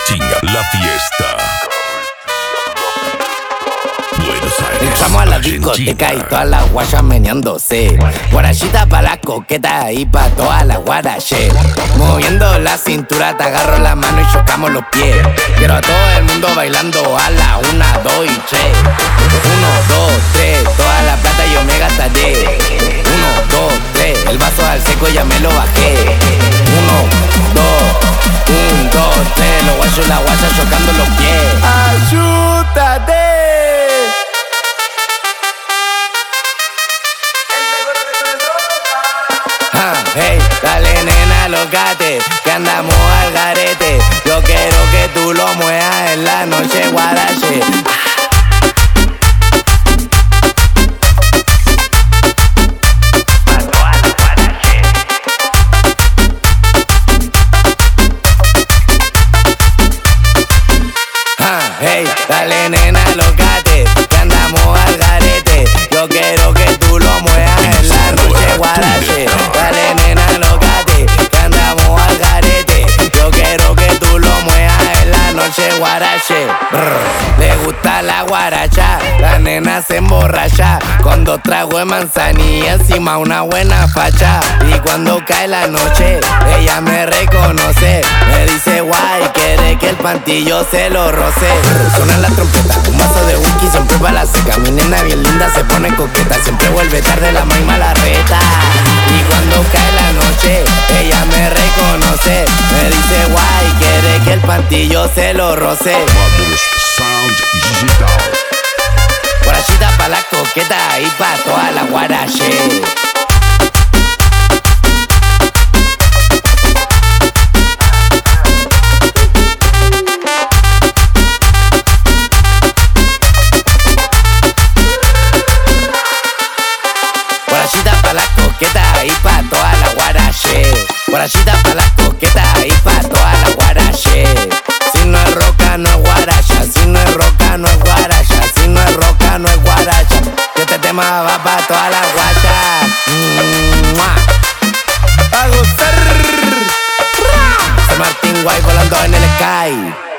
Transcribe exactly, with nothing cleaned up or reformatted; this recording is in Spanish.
Chinga la fiesta. Buenos Aires, Entramos a la Argentina. discoteca y todas las guayas meneándose. Guarachita pa' las coquetas y pa' todas las guaraches. Moviendo la cintura, te agarro la mano y chocamos los pies. Quiero a todo el mundo bailando a la una, dos y tres. Uno, dos, tres, toda la plata yo me gastaré. Uno, dos, tres, el vaso al seco ya me lo bajé. Uno, dos, un, dos, tres, los guayos y la guaya chocando los pies. ¡Ayúdate! Hey, dale nena, locate, que andamos al garete. Yo quiero que tú lo muevas en la noche, guarache. Hey, dale nena, locate, que andamos al garete. Yo quiero que tú lo muevas en la noche, guarache. Dale nena, locate, que andamos al garete. Yo quiero que tú lo muevas en la noche, guarache. Brr. Le gusta la guaracha, la nena se emborracha con dos tragos de manzanilla, encima una buena facha. Y cuando cae la noche, ella me reconoce. Me dice guay, quiere que el pantillo se lo roce. Suena la trompeta, un vaso de whisky siempre pa' la seca. Mi nena bien linda se pone coqueta, siempre vuelve tarde la maima la reta. Y cuando cae la noche, ella me reconoce. Me dice guay, quiere que el pantillo se lo roce. Fabulous Sound Digital. Guarachita pa' la coqueta y pa' toda la guarache. Guarachita pa' la coqueta y pa' toda la guarache. Guarachita pa' la coqueta y pa' toda la guarache. Si no es roca, no es guaracha. Si no es roca, no es guaracha. Si no es roca, no es guaracha. Que este tema va pa' toda la guacha. ¡Mua! Pa' gozar. San Martín Guay volando en el sky.